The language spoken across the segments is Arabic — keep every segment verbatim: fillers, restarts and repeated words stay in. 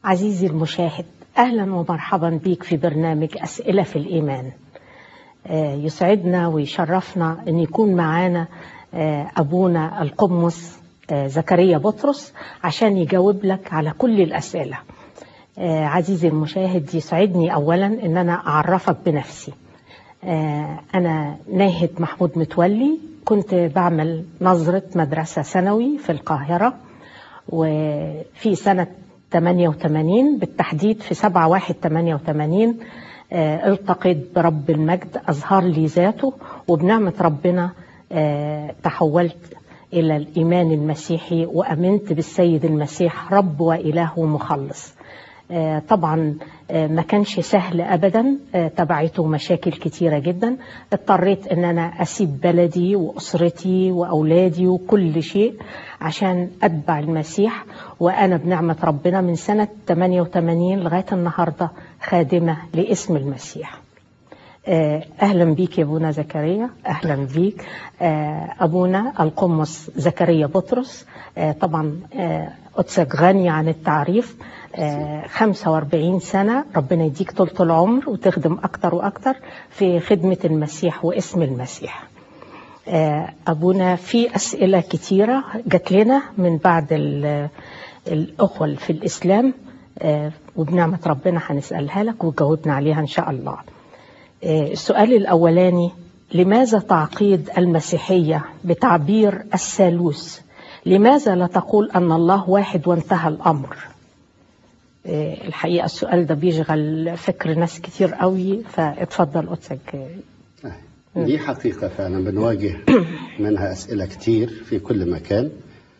عزيزي المشاهد، أهلا ومرحبا بيك في برنامج أسئلة في الإيمان. يسعدنا ويشرفنا أن يكون معانا أبونا القمص زكريا بطرس عشان يجاوب لك على كل الأسئلة. عزيزي المشاهد، يسعدني أولا أن أنا أعرفك بنفسي. أنا ناهد محمود متولي، كنت بعمل نظرة مدرسة ثانوي في القاهرة، وفي سنة ثمانية وثمانين بالتحديد في سبعة واحد ثمانية وثمانين التقيت برب المجد، أظهر لي ذاته، وبنعمة ربنا تحولت إلى الإيمان المسيحي وأمنت بالسيد المسيح رب وإله ومخلص. طبعا ما كانش سهل أبدا، تبعته مشاكل كتيرة جدا. اضطريت أن أنا أسيب بلدي وأسرتي وأولادي وكل شيء عشان أتبع المسيح، وأنا بنعمة ربنا من سنة ثمانية وثمانين لغاية النهاردة خادمة لاسم المسيح. أهلا بيك يا أبونا زكريا. أهلا بيك أبونا القمص زكريا بطرس. طبعا قدسك غني عن التعريف، خمسة وأربعين سنة، ربنا يديك طولة العمر وتخدم أكتر وأكتر في خدمة المسيح واسم المسيح. أبونا في أسئلة كتيرة جات لنا من بعض الأخوة في الإسلام، وبنعمة ربنا هنسألها لك وجاوبنا عليها إن شاء الله. السؤال الأولاني: لماذا تعقيد المسيحية بتعبير الثالوث؟ لماذا لا تقول أن الله واحد وانتهى الأمر؟ الحقيقة السؤال ده بيشغل فكر ناس كتير قوي، فاتفضل قدسك. دي حقيقة فعلا بنواجه منها أسئلة كتير في كل مكان،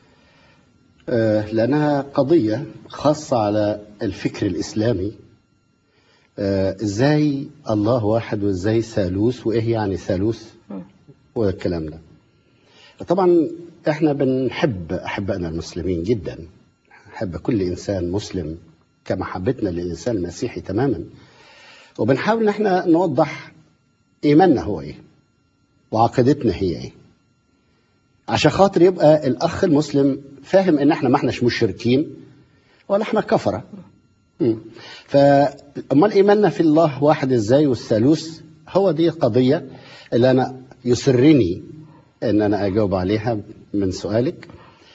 لأنها قضية خاصة على الفكر الإسلامي. إزاي الله واحد وإزاي ثالوث، وإيه يعني ثالوث والكلام ده. طبعا إحنا بنحب أحبائنا المسلمين جدا، نحب كل إنسان مسلم كمحبتنا للإنسان المسيحي تماما، وبنحاول ان احنا نوضح ايماننا هو ايه وعقيدتنا هي ايه، عشان خاطر يبقى الاخ المسلم فاهم ان احنا ما احناش مشركين ولا احنا كفره. فامال ايماننا في الله واحد ازاي والثالوث، هو دي القضيه اللي انا يسرني ان انا اجاوب عليها من سؤالك.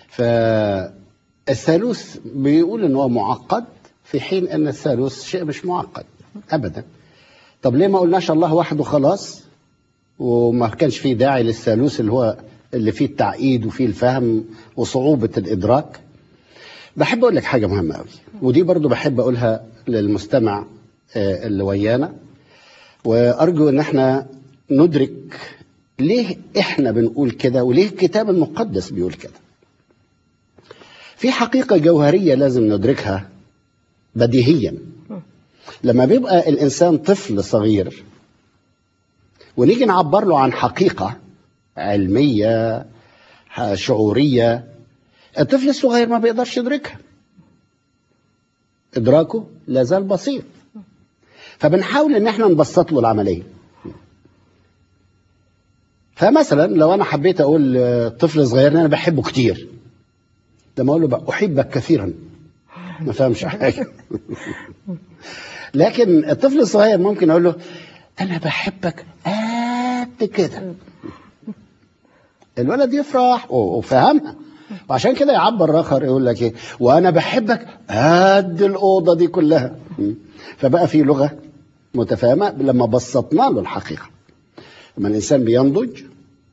فالثالوث بيقول ان هو معقد، في حين ان الثالوث شيء مش معقد ابدا. طب ليه ما قلناش الله واحد وخلاص، وما كانش فيه داعي للثالوث اللي هو اللي فيه التعقيد وفيه الفهم وصعوبة الإدراك؟ بحب أقول لك حاجة مهمة قوي، ودي برضو بحب أقولها للمستمع اللي ويانا، وأرجو أن احنا ندرك ليه احنا بنقول كده وليه الكتاب المقدس بيقول كده. في حقيقة جوهرية لازم ندركها بديهيا. لما بيبقى الإنسان طفل صغير ونيجي نعبر له عن حقيقة علمية شعورية، الطفل الصغير ما بيقدرش يدركها، إدراكه لازال بسيط، فبنحاول إن احنا نبسط له العملية. فمثلا لو أنا حبيت أقول طفل صغير أنا بحبه كتير، لما أقول له بقى أحبك كثيرا ما فهمش حاجة. لكن الطفل الصغير ممكن أقول له أنا بحبك قد كده، الولد يفرح وفهمها، وعشان كده يعبر آخر يقول لك إيه، وأنا بحبك قد الأوضة دي كلها. فبقى في لغة متفاهمة لما بسطنا له الحقيقة. لما الإنسان بينضج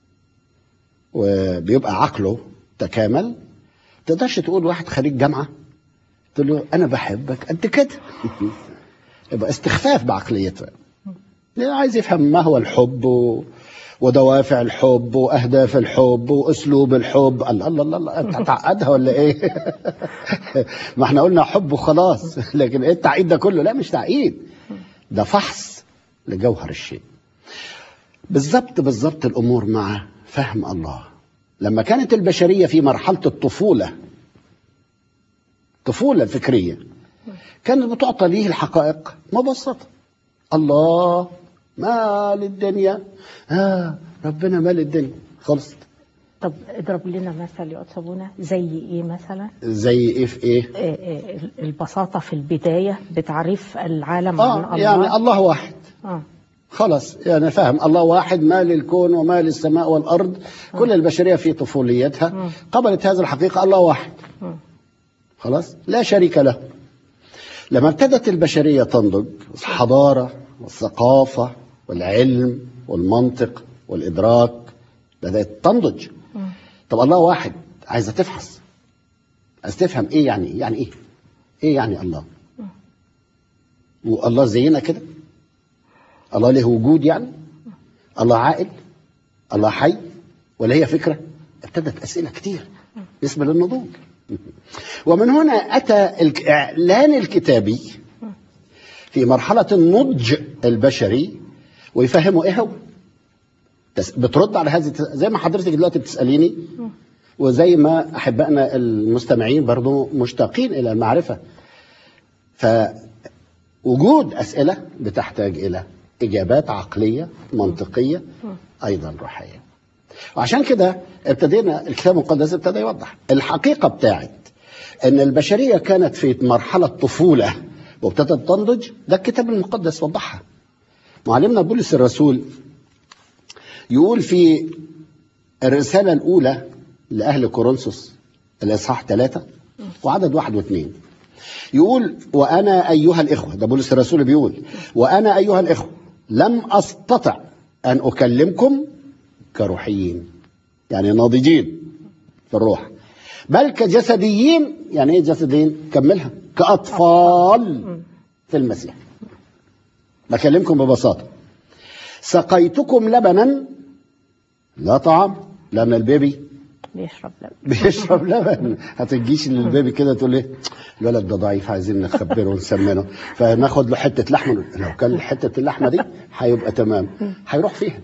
وبيبقى عقله تكامل، تقدرش تقول واحد خريج جامعة تقول له أنا بحبك قد كده. يبقى استخفاف بعقليته، عايز يفهم ما هو الحب ودوافع الحب وأهداف الحب وأسلوب الحب. الله الله الله, الله. أنت تعقدها ولا إيه؟ ما احنا قلنا حب وخلاص، لكن إيه التعقيد ده كله؟ لا مش تعقيد، ده فحص لجوهر الشيء. بالضبط بالضبط الأمور مع فهم الله. لما كانت البشرية في مرحلة الطفولة، الطفولة الفكرية، كانت بتعطى ليه الحقائق مبسطة. الله مال الدنيا، آه ربنا مال الدنيا، خلصت. طب اضرب لنا مثل يا أستاذ أبونا، زي إيه مثلا؟ زي إيه في إيه؟ آه، آه، البساطة في البداية بتعريف العالم آه عن الله. يعني الله واحد. آه. خلاص يعني فاهم، الله واحد، ما للكون وما للسماء والأرض. كل البشرية في طفوليتها قبلت هذه الحقيقة، الله واحد. خلاص لا شريك له. لما ابتدت البشرية تنضج، الحضارة والثقافة والعلم والمنطق والإدراك بدأت تنضج. طب الله واحد، عايزة تفحص، عايز تفهم ايه يعني يعني ايه ايه يعني الله. والله زينا كده؟ الله له وجود يعني؟ الله عاقل؟ الله حي؟ ولا هي فكرة؟ ابتدت أسئلة كتير بالنسبة للنضوج. ومن هنا أتى الإعلان الكتابي في مرحلة النضج البشري ويفهموا إيه هو. بترد على هذه، زي ما حضرتك دلوقتي بتسأليني، وزي ما أحبائنا المستمعين برضو مشتاقين إلى المعرفة. فوجود أسئلة بتحتاج إلى إجابات عقلية منطقية أيضا روحية. وعشان كده ابتدينا الكتاب المقدس ابتدى يوضح الحقيقة بتاعت أن البشرية كانت في مرحلة طفولة وابتدت تنضج. ده الكتاب المقدس وضحها. معلمنا بولس الرسول يقول في الرسالة الأولى لأهل كورنثوس الإصحاح ثلاثة وعدد واحد واثنين، يقول: وأنا أيها الإخوة، ده بولس الرسول بيقول: وأنا أيها الإخوة لم أستطع أن أكلمكم كروحيين، يعني ناضجين في الروح، بل كجسديين. يعني إيه جسديين؟ كملها: كأطفال في المسيح. بكلمكم ببساطة. سقيتكم لبنا لا طعام، لأن البيبي بيشرب لبن بيشرب لبن. هتجيش للبيبي كده تقول ايه الولد ده ضعيف، عايزين نخبره ونسمنه، فناخد له حته لحمه. لو كان حته اللحمه دي هيبقى تمام، هيروح فيها.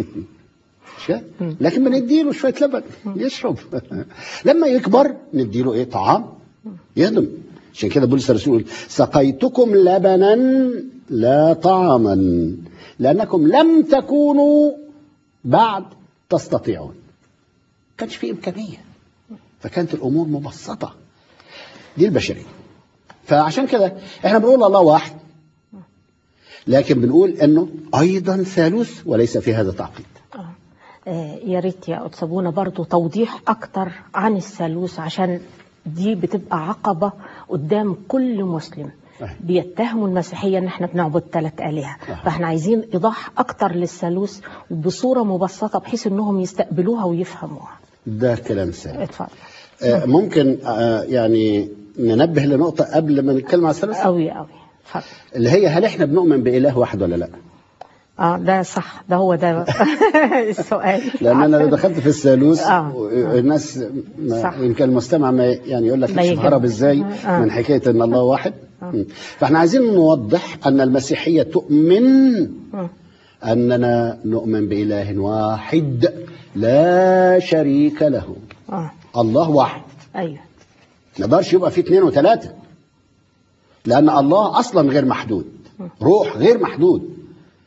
لكن بنديله شويه لبن يشرب. لما يكبر نديله ايه؟ طعام يهضم. عشان كده بولس الرسول: سقيتكم لبنا لا طعاما لانكم لم تكونوا بعد تستطيعون. كانش في إمكانية، فكانت الأمور مبسطة. دي البشرية. فعشان كده احنا بنقول الله واحد، لكن بنقول انه ايضا ثالوث وليس في هذا تعقيد. آه يا ريت يا أستاذ أبونا برضو توضيح أكتر عن الثالوث، عشان دي بتبقى عقبة قدام كل مسلم. أه. بيتهموا المسيحية ان احنا بنعبد ثلاث آلهة. أه. فاحنا عايزين إيضاح أكتر للثالوث بصورة مبسطة بحيث انهم يستقبلوها ويفهموها. ده كلام سليم. اتفضل. آه ممكن آه يعني ننبه لنقطة قبل ما نتكلم على الثالوث؟ قوي قوي. اتفضل. اللي هي هل احنا بنؤمن بإله واحد ولا لا؟ اه ده صح، ده هو ده السؤال. لأن أنا لو دخلت في الثالوث آه. الناس يمكن المستمع ما يعني يقول لك شوف هرب ازاي آه. من حكاية ان الله واحد. آه. فاحنا عايزين نوضح أن المسيحية تؤمن آه. أننا نؤمن بإله واحد لا شريك له. آه. الله واحد. أيوه. ما يقدرش يبقى فيه اثنين وثلاثة، لأن الله أصلا غير محدود، روح غير محدود.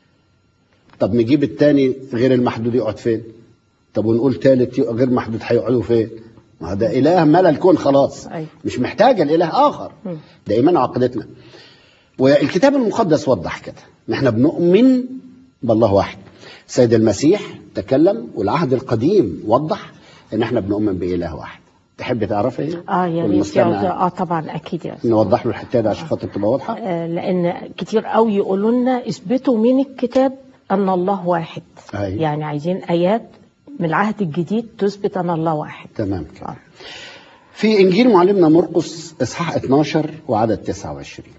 طب نجيب الثاني غير المحدود يقعد فين؟ طب ونقول ثالث غير محدود هيقعدوا فين؟ ما ده إله ملا الكون خلاص. أيوه. مش محتاجة الإله آخر. م. ده إيمان عقيدتنا. والكتاب المقدس وضح كده، نحن بنؤمن بالله واحد. سيد المسيح تكلم والعهد القديم وضح ان احنا بنؤمن بإله واحد. تحب تعرفي ايه؟ اه يا ريت. اه طبعا اكيد يا نوضح له الحته دي عشان خاطر تبقى واضحه. آه لان كتير قوي يقولوا لنا اثبتوا من الكتاب ان الله واحد. أيوة. يعني عايزين ايات من العهد الجديد تثبت ان الله واحد. تمام كده. آه. في انجيل معلمنا مرقس اصحاح اثناشر وعدد تسعة وعشرين،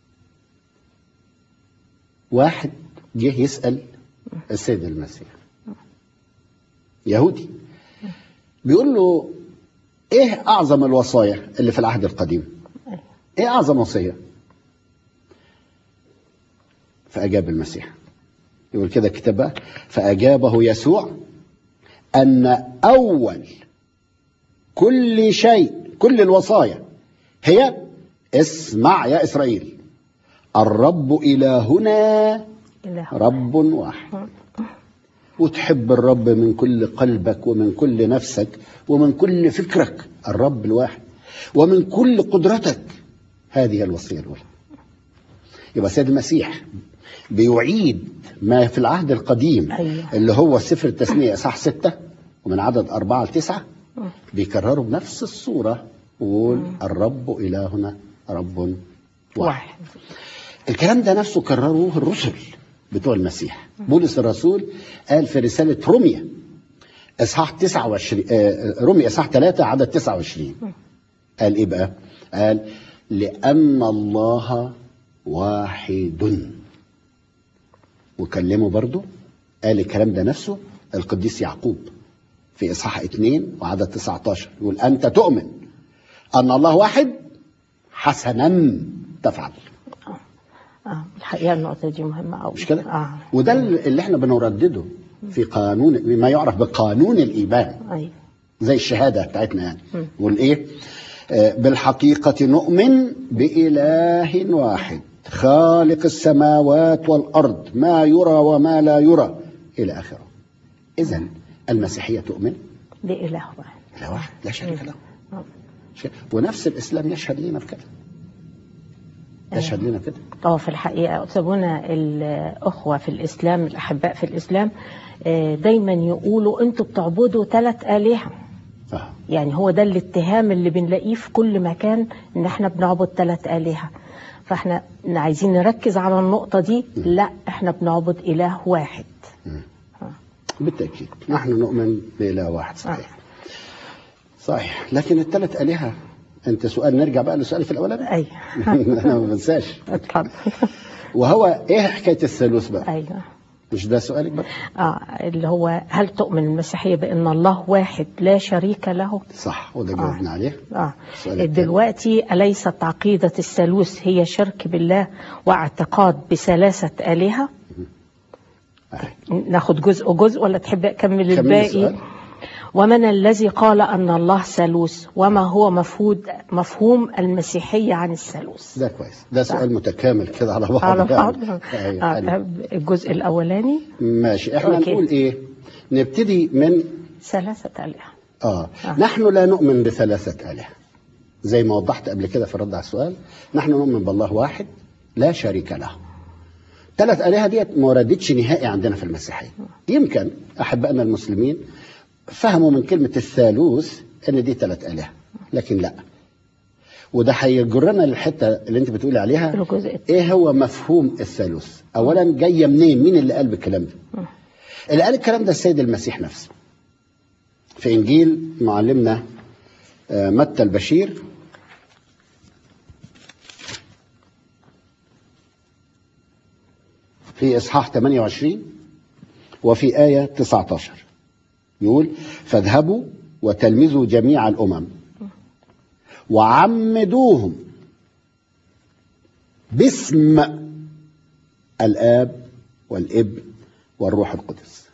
واحد جه يسأل السيد المسيح، يهودي، بيقول له ايه اعظم الوصايا اللي في العهد القديم؟ ايه اعظم وصية؟ فاجاب المسيح، يقول كده الكتاب بقى: فاجابه يسوع ان اول كل شيء، كل الوصايا هي: اسمع يا اسرائيل، الرب الهنا رب واحد. وتحب الرب من كل قلبك ومن كل نفسك ومن كل فكرك، الرب الواحد، ومن كل قدرتك. هذه الوصية الأولى. يبقى سيد المسيح بيعيد ما في العهد القديم أيوة. اللي هو سفر التثنية إصحاح ستة ومن عدد أربعة لتسعة، بيكرروا بنفس الصورة ويقول الرب إلهنا رب واحد. واحد. الكلام ده نفسه كرروه الرسل بتوع المسيح. بولس الرسول قال في رسالة روميا إصحاح تسعة وعشرين، روميا إصحاح ثلاثة عدد تسعة وعشرين، قال إيه بقى؟ قال لأن الله واحد. وكلمه برضو قال الكلام ده نفسه القديس يعقوب في إصحاح اثنين وعدد تسعة عشر، يقول أنت تؤمن أن الله واحد، حسنا تفعل. اه الحقيقة النقطة دي مهمة أوي. مش كده؟ آه. وده اللي احنا بنردده في قانون، ما يعرف بقانون الإيمان. أيوة. زي الشهادة بتاعتنا يعني. والإيه؟ آه بالحقيقة نؤمن بإله واحد خالق السماوات والأرض، ما يرى وما لا يرى إلى آخره. إذن المسيحية تؤمن بإله واحد. إله واحد لا شريك له. آه. ونفس الإسلام يشهد لنا بكده، يشهد لنا كده. اه في الحقيقة أتابونا الأخوة في الإسلام، الأحباء في الإسلام دايما يقولوا أنتوا بتعبدوا ثلاث آلهة. آه. يعني هو ده الاتهام اللي بنلاقيه في كل مكان، إن احنا بنعبد ثلاث آلهة. فاحنا عايزين نركز على النقطة دي. م. لا، احنا بنعبد إله واحد. آه. بالتأكيد نحن نؤمن بإله واحد. صحيح. آه. صحيح. لكن الثلاث آلهة، انت سؤال، نرجع بقى لسؤالي في الاولاني. ايوه. انا ما بنساش. اتفضل. وهو ايه حكايه الثالوث بقى؟ ايوه. مش ده سؤالك بقى؟ اه اللي هو هل تؤمن المسيحيه بان الله واحد لا شريك له؟ صح، وده جاوبنا آه. عليه. اه دلوقتي اليست عقيده الثالوث هي شرك بالله واعتقاد بثلاثه الهه؟ آه. ناخد جزء جزء ولا تحب اكمل الباقي؟ ومن الذي قال أن الله ثالوث، وما هو مفهوم مفهوم المسيحية عن الثالوث؟ ده كويس، ده سؤال متكامل كده على بعض. على بعض. يعني. آه الجزء الأولاني ماشي. احنا أوكي. نقول ايه؟ نبتدي من ثلاثة آلهة. آه. آه نحن لا نؤمن بثلاثة آلهة زي ما وضحت قبل كده في الرد على السؤال. نحن نؤمن بالله واحد لا شريك له. ثلاث آلهة ديت ما وردتش نهائي عندنا في المسيحية. يمكن أحبائنا المسلمين فهموا من كلمة الثالوث ان دي ثلاث آلهة، لكن لا. وده هيجرنا للحتة اللي انت بتقولي عليها، ايه هو مفهوم الثالوث؟ اولا جاية منين؟ مين اللي قال بالكلام ده؟ اللي قال الكلام ده السيد المسيح نفسه في انجيل معلمنا متى البشير في اصحاح ثمانية وعشرين وفي آية تسعة عشر، يقول فاذهبوا وتلمذوا جميع الأمم وعمدوهم باسم الآب والابن والروح القدس.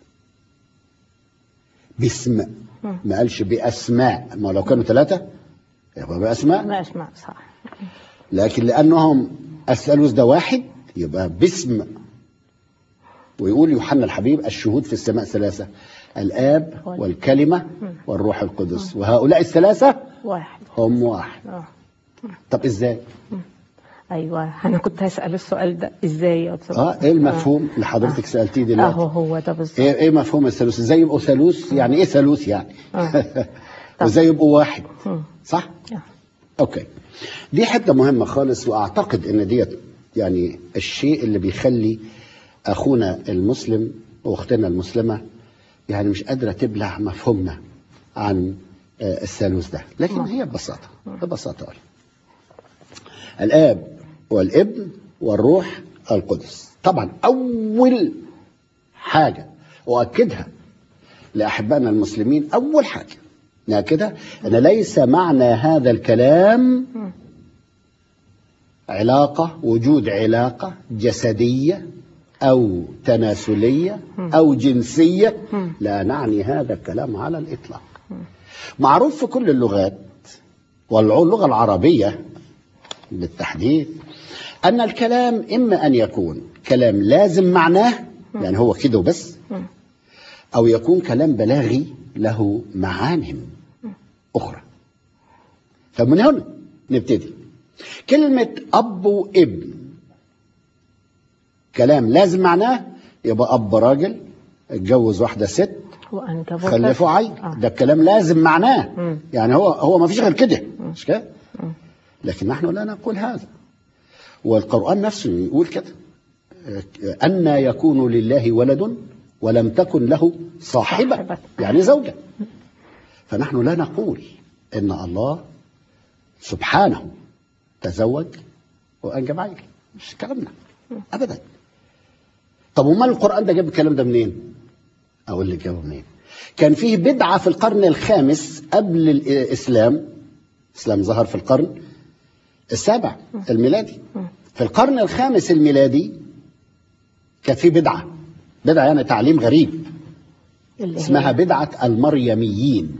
باسم، ما قالش بأسماء، ما لو كانوا ثلاثة يبقى بأسماء. بأسماء صح. لكن لأنهم الثالوث ده واحد يبقى باسم. ويقول يوحنا الحبيب الشهود في السماء ثلاثة، الآب والكلمة والروح القدس، وهؤلاء الثلاثة واحد هم واحد. آه. طب إزاي؟ أيوة أنا كنت هسأل السؤال ده إزاي يا أستاذ؟ آه إيه المفهوم اللي حضرتك آه. سألتيه دلوقتي؟ آه هو ده بالظبط. إيه, إيه مفهوم الثالوث؟ إزاي يبقوا ثالوث؟ يعني إيه ثالوث يعني؟ آه. وإزاي يبقوا واحد؟ صح؟ آه. أوكي. دي حتة مهمة خالص، وأعتقد إن ديت يعني الشيء اللي بيخلي أخونا المسلم وأختنا المسلمة يعني مش قادرة تبلع مفهومنا عن الثالوث ده. لكن هي ببساطة ببساطة أقول الآب والابن والروح القدس. طبعا أول حاجة أؤكدها لأحبائنا المسلمين، أول حاجة نأكدها أن ليس معنى هذا الكلام علاقة، وجود علاقة جسدية أو تناسلية أو جنسية. لا نعني هذا الكلام على الإطلاق. معروف في كل اللغات واللغة العربية بالتحديد أن الكلام إما أن يكون كلام لازم معناه، يعني هو كده وبس، أو يكون كلام بلاغي له معان أخرى. فمن هنا نبتدي. كلمة أب وابن كلام لازم معناه يبقى أب راجل اتجوز واحدة ست خلفوا عيل، ده الكلام لازم معناه. م. يعني هو هو ما فيش غير كده، مش كده؟ لكن نحن لا نقول هذا، والقرآن نفسه يقول كده: أن يكون لله ولد ولم تكن له صاحبة، يعني زوجة. فنحن لا نقول إن الله سبحانه تزوج وأنجب عيل، مش كلامنا أبدا. طب وما القرآن ده جاب الكلام ده منين؟ أقول لك جابه منين. كان فيه بدعة في القرن الخامس قبل الإسلام. الإسلام ظهر في القرن السابع الميلادي. في القرن الخامس الميلادي كان فيه بدعة، بدعة يعني تعليم غريب اسمها بدعة المريميين.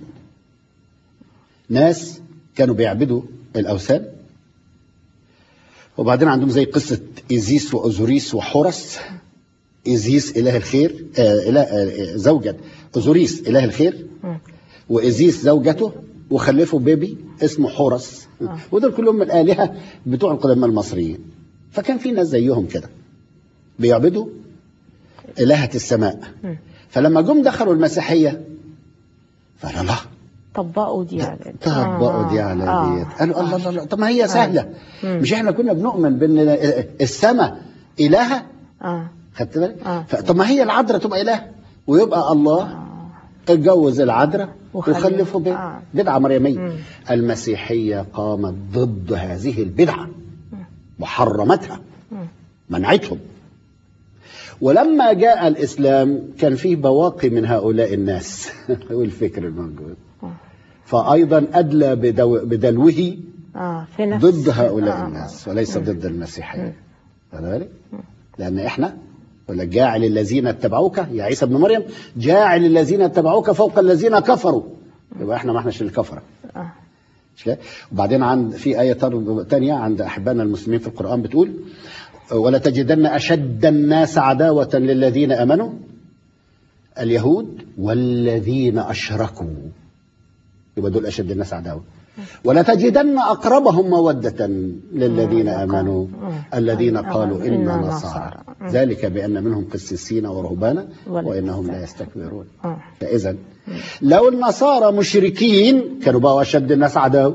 ناس كانوا بيعبدوا الأوثان، وبعدين عندهم زي قصة إيزيس وأوزوريس وحورس. إيزيس إله الخير، آه إله آه زوجة أوزوريس إله الخير، وإيزيس زوجته، وخلفوا بيبي اسمه حورس. آه. ودول كلهم من الآلهة بتوع القدماء المصريين. فكان في ناس زيهم كده بيعبدوا إلهة السماء. م. فلما جم دخلوا المسيحية فقالوا لا، طبقوا دي على طبقوا دي على آه. ديت. قالوا الله الله الله، طب ما هي سهلة. آه. مش احنا كنا بنؤمن بأن السماء إلهة؟ آه. خدت بالك؟ آه. طب ما هي العذراء تبقى إله ويبقى الله آه. اتجوز العذراء وخلفوا بيه. آه. بدعة مريمية. مم. المسيحية قامت ضد هذه البدعة وحرمتها، منعتهم. ولما جاء الإسلام كان فيه بواقي من هؤلاء الناس والفكر الموجود، فأيضا أدلى بدو بدلوه آه في نفس ضد هؤلاء آه الناس وليس مم. ضد المسيحية. فذلك لأن إحنا ولا جاعل الذين اتبعوك يا عيسى ابن مريم، جاعل الذين اتبعوك فوق الذين كفروا، يبقى إحنا ما إحناش اللي كفرة. آه. وبعدين عند في آية تانية عند أحبائنا المسلمين في القرآن بتقول: ولا تجدن أشد الناس عداوة للذين آمنوا اليهود والذين أشركوا، يبقى دول أشد الناس عداوة. ولا تجدن أقربهم مودة للذين آمنوا الذين قالوا إنا نصارى، ذلك بأن منهم قسيسين ورهبانا وإنهم لا يستكبرون. فإذا لو النصارى مشركين كانوا بقوا أشد الناس عداوة،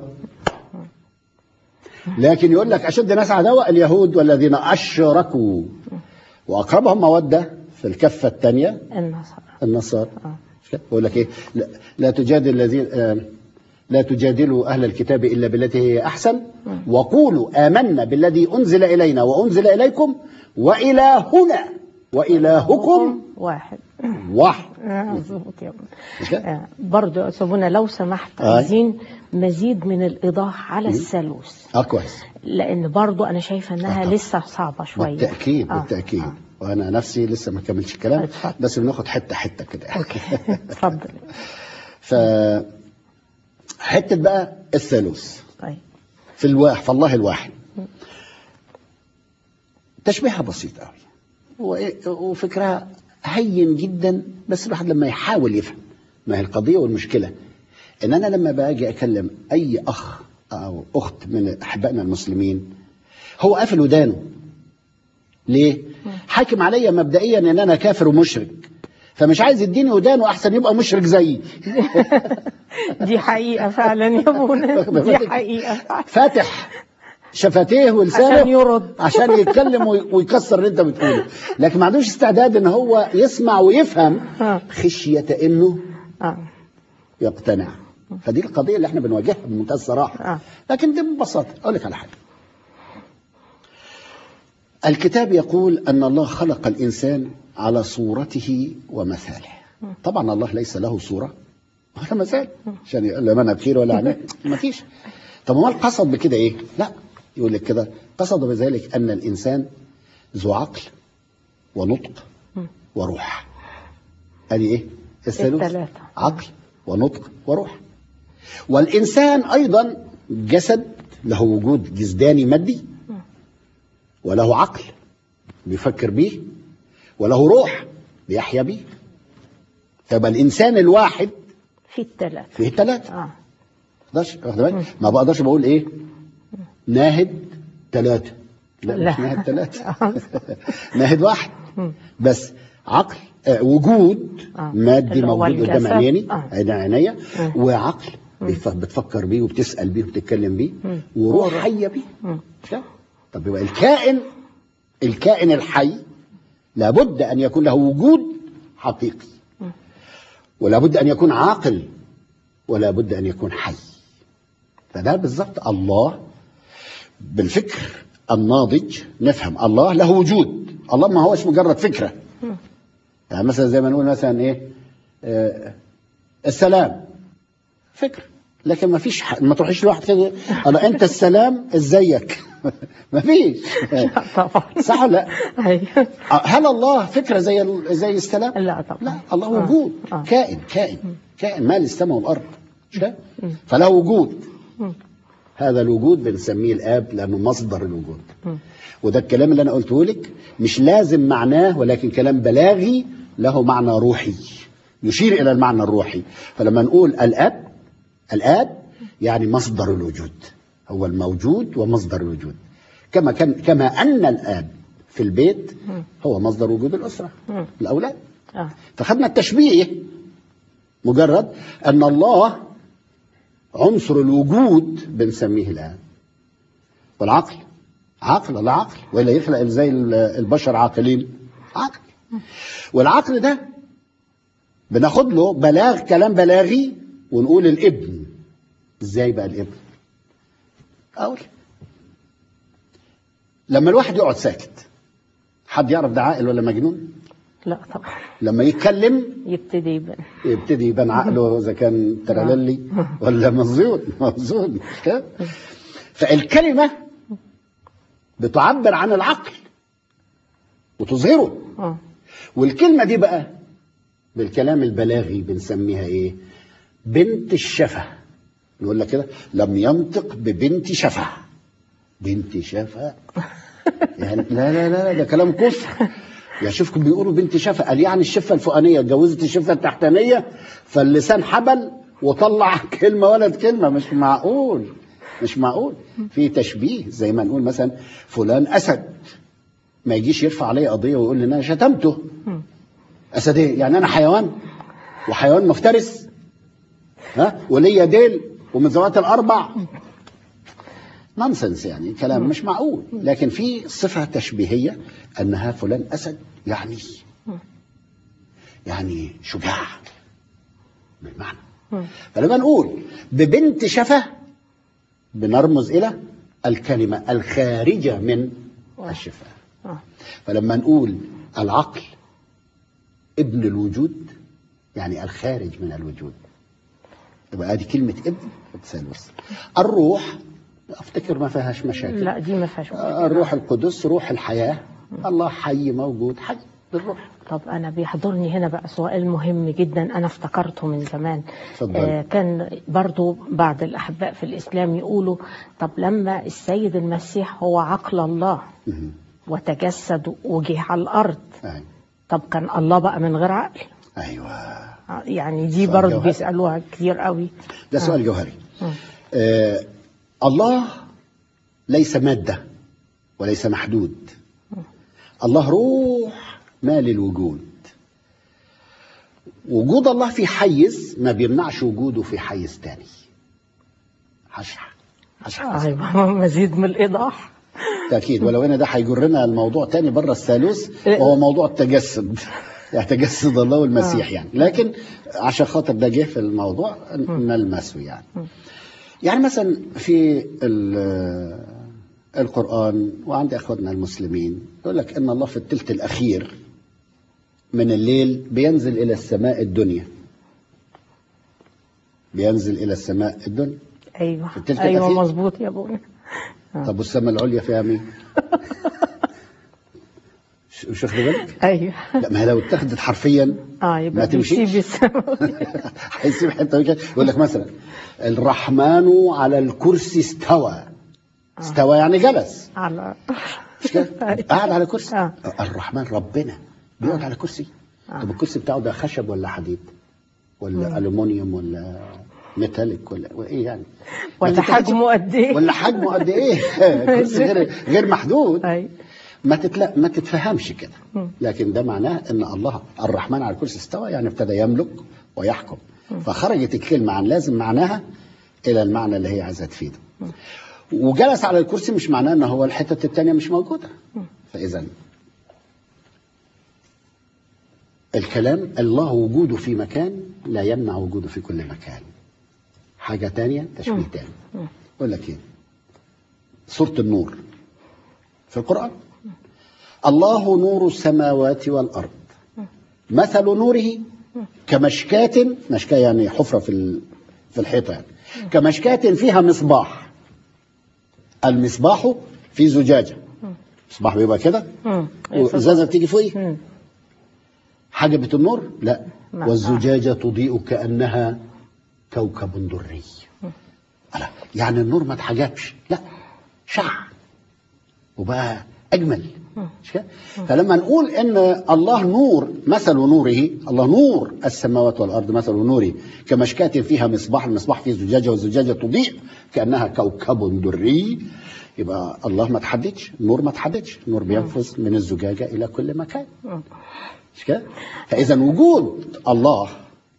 لكن يقول لك أشد الناس عداوة اليهود والذين أشركوا، وأقربهم مودة في الكفة الثانية النصارى. يقول لك إيه؟ لا, لا تجادل الذين آه لا تجادلوا أهل الكتاب إلا بالتي هي أحسن، وقولوا آمنا بالذي أنزل إلينا وأنزل إليكم وإلهنا وإلهكم واحد واحد. برضو أسابونا لو سمحت عايزين مزيد من الإيضاح على الثالوث. اه كويس، لأن برضو أنا شايفة أنها آه لسه صعبة شوية. بالتأكيد آه. بالتأكيد آه. وأنا نفسي لسه ما كملتش الكلام، اتفضل. بس بناخد حتة حتة كده. أوكي اتفضل. ف حتة بقى الثالوث. طيب. في الواحد، في الله الواحد. تشبيهها بسيط قوي وفكرها هين جدا، بس الواحد لما يحاول يفهم ما هي القضية والمشكلة. ان انا لما باجي اكلم اي اخ او اخت من احبائنا المسلمين هو قافل ودانه. ليه؟ حاكم عليا مبدئيا ان انا كافر ومشرك، فمش عايز يديني ودانه احسن يبقى مشرك زيي. دي حقيقة فعلا يا ابونا، دي حقيقة. فاتح شفتيه ولسانه عشان يرد، عشان يتكلم ويكسر اللي انت بتقوله، لكن ما عندوش استعداد ان هو يسمع ويفهم خشية انه يقتنع. فدي القضية اللي احنا بنواجهها بمنتهى الصراحة. لكن دي ببساطة اقول لك على حاجة. الكتاب يقول ان الله خلق الانسان على صورته ومثاله. طبعا الله ليس له صورة ولا مثال عشان يقول لا انا بخير ولا عمل، ما فيش. طب ما القصد بكده ايه؟ لا، يقول لك كده قصد بذلك ان الانسان ذو عقل ونطق وروح. ادي ايه؟ الثالوث، عقل ونطق وروح. والانسان ايضا جسد له وجود جسداني مادي، وله عقل بيفكر به، وله روح بيحيا به. طب الانسان الواحد في الثلاث فيه ثلاثه. اه اقدرش واخد بالك؟ ما بقدرش بقول ايه ناهد ثلاثه، لا, لا. مش ناهد ثلاثه ناهد واحد بس. عقل آه وجود آه. مادي اللي هو موجود قدام الجسد. عيني آه. قدام عينيا، آه. وعقل بيف- بتفكر بيه وبتسال بيه وبتتكلم بيه، وروح حيه بيه. مش كده؟ طب يبقى الكائن الكائن الحي لابد ان يكون له وجود حقيقي، ولا بد ان يكون عاقل، ولا بد ان يكون حي. فده بالضبط الله. بالفكر الناضج نفهم الله له وجود. الله ما هوش مجرد فكره. يعني مثلا زي ما نقول مثلا ايه آه السلام فكر، لكن ما فيش ح... ما تروحيش لواحد كده انا انت السلام ازيك ما فيش. لا طبعا. صح ولا لا؟ ايوه. هل الله فكره زي ال- زي السلام؟ لا طبعا. لا، الله آه. وجود. آه. كائن كائن كائن مال السماء والارض، مش كده؟ فله وجود. هذا الوجود بنسميه الاب لانه مصدر الوجود. وده الكلام اللي انا قلته لك مش لازم معناه، ولكن كلام بلاغي له معنى روحي يشير الى المعنى الروحي. فلما نقول الاب الاب يعني مصدر الوجود، هو الموجود ومصدر الوجود. كما كان كما ان الاب في البيت هو مصدر وجود الاسره الاولاد. آه. فخدنا التشبيه مجرد ان الله عنصر الوجود بنسميه الاب، والعقل عقل لا عقل، ولا يخلق زي البشر عاقلين عقل. والعقل ده بناخد له بلاغ كلام بلاغي ونقول الابن. ازاي بقى الابن؟ اقول لما الواحد يقعد ساكت، حد يعرف ده عاقل ولا مجنون؟ لا طبعا. لما يتكلم يبتدي يبان. يبتدي يبان عقله اذا كان ترللي ولا مظبوط مظبوط مش كده؟ فالكلمه بتعبر عن العقل وتظهره. اه. والكلمه دي بقى بالكلام البلاغي بنسميها ايه؟ بنت الشفه. نقول لك كده لم ينطق ببنت شفه. بنت شفه يعني لا لا لا ده كلام كفر. يا شوفكم بيقولوا بنت شفه، قال يعني الشفه الفوقانيه اتجوزت الشفه التحتانيه فاللسان حبل وطلع كلمه ولد كلمه. مش معقول مش معقول. في تشبيه زي ما نقول مثلا فلان اسد، ما يجيش يرفع علي قضيه ويقول لي انا شتمته. اسد ايه يعني؟ انا حيوان وحيوان مفترس ها وليا ديل ومن ذوات الاربع. نونسنس يعني كلام مش معقول. لكن في صفه تشبيهيه انها فلان اسد يعني يعني شجاع بالمعنى. فلما نقول ببنت شفه بنرمز الى الكلمه الخارجه من الشفاه. فلما نقول العقل ابن الوجود يعني الخارج من الوجود، يبقى ادي كلمه ابن الثالوث. الروح افتكر ما فيهاش مشاكل. لا دي ما فيهاش مشاكل. الروح القدس روح الحياه. الله حي موجود حي بالروح. طب أنا بيحضرني هنا بقى سؤال مهم جدا أنا افتكرته من زمان. آه كان برضو بعض الأحباء في الإسلام يقولوا طب لما السيد المسيح هو عقل الله وتجسد وجه على الأرض، أيوة. طب كان الله بقى من غير عقل؟ أيوة. يعني دي برضو بيسألوها كتير قوي. ده سؤال آه. جوهري. آه الله ليس مادة وليس محدود. الله روح مال الوجود. وجود الله في حيز ما بيمنعش وجوده في حيز تاني. هشرح هشرح ايوه مزيد من الايضاح. تأكيد. ولو ان ده هيجرنا الموضوع تاني بره الثالوث وهو موضوع التجسد، يعني تجسد الله والمسيح يعني. لكن عشان خاطر ده جه في الموضوع نلمسه يعني. يعني مثلا في القرآن وعند اخواتنا المسلمين يقول لك ان الله في الثلث الاخير من الليل بينزل الى السماء الدنيا. بينزل الى السماء الدنيا. ايوه في الثلث ايوه الأخير. مظبوط يا ابونا. طب والسماء العليا فيها مين؟ مش واخد بالك؟ ايوه. لا ما هي لو اتخذت حرفيا اه يبقى ما تمشيش. هيسيب حته يقول لك مثلا الرحمن على الكرسي استوى. استوى يعني جلس. على مش كده؟ قاعد على كرسي. آه. الرحمن ربنا بيقعد على كرسي. آه. طب الكرسي بتاعه ده خشب ولا حديد ولا مم. ألومنيوم ولا ميتاليك ولا ايه يعني؟ ولا حجمه قد ايه؟ ولا حجمه قد ايه؟ كرسي غير غير محدود. أي. ما تتلا ما تتفهمش كده. مم. لكن ده معناه ان الله الرحمن على الكرسي استوى، يعني ابتدى يملك ويحكم. فخرجت الكلمه عن لازم معناها الى المعنى اللي هي عايزه تفيده. وجلس على الكرسي مش معناه ان هو الحتة التانية مش موجودة. فاذا الكلام الله وجوده في مكان لا يمنع وجوده في كل مكان. حاجة تانية تشبيه تاني. اقول لك ايه؟ سورة النور في القرآن، الله نور السماوات والأرض مثل نوره كمشكاة، مشكاة يعني حفرة في في الحيطة، يعني كمشكاة فيها مصباح، المصباح في زجاجة، مصباح بيبقى كده والزجاجة بتيجي فوقيه، حجبة النور لا، والزجاجة تضيء كأنها كوكب دري. يعني النور ما اتحجبش، لا شع وبقى أجمل. فلما نقول إن الله نور، مثل نوره، الله نور السماوات والأرض مثل نوره كمشكاة فيها مصباح، المصباح فيه زجاجة والزجاجة تضيء كأنها كوكب دري، يبقى الله ما تحددش، النور ما تحددش، النور بينفذ من الزجاجة إلى كل مكان. مش كده؟ فإذا وجود الله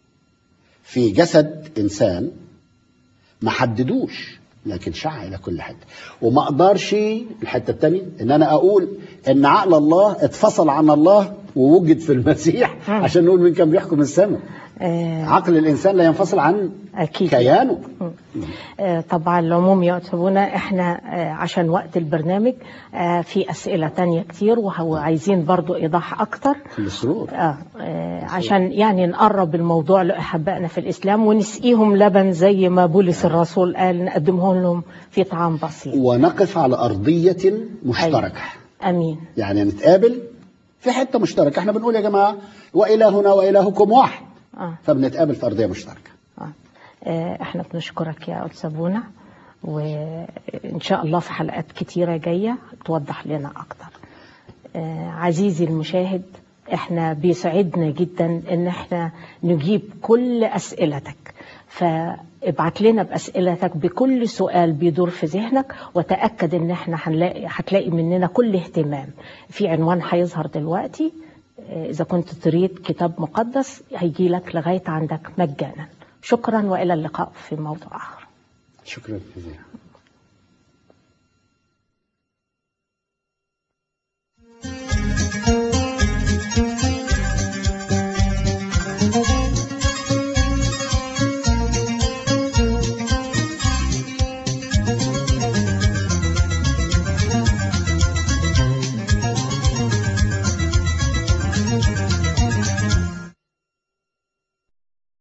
في جسد إنسان ما حددوش، لكن شع إلى كل حتة. وما أقدرش الحتة الثانية إن أنا أقول إن عقل الله اتفصل عن الله ووجد في المسيح عشان نقول مين كان بيحكم السماء. آه عقل الإنسان لا ينفصل عن أكيد كيانه. آه طبعا العموم يعتبرنا إحنا آه عشان وقت البرنامج آه في أسئلة تانية كتير، وهو عايزين برضو إيضاح أكتر السرور. آه آه عشان يعني نقرب الموضوع لأحبائنا في الإسلام ونسقيهم لبن زي ما بولس الرسول قال، نقدمه لهم في طعام بسيط، ونقف على أرضية مشتركة. أي. أمين. يعني نتقابل في حتة مشتركة، احنا بنقول يا جماعة وإلهنا وإلهكم واحد. آه. فبنتقابل في أرضية مشتركة. آه. آه احنا بنشكرك يا أستاذ أبونا، وإن شاء الله في حلقات كتيرة جاية توضح لنا أكتر. آه عزيزي المشاهد، احنا بيسعدنا جدا ان احنا نجيب كل أسئلتك، فابعت لنا بأسئلتك بكل سؤال بيدور في ذهنك، وتأكد ان احنا هنلاقي هتلاقي مننا كل اهتمام. في عنوان هيظهر دلوقتي، إذا كنت تريد كتاب مقدس هيجي لك لغاية عندك مجانا. شكرا وإلى اللقاء في موضوع آخر. شكرا جزيلا.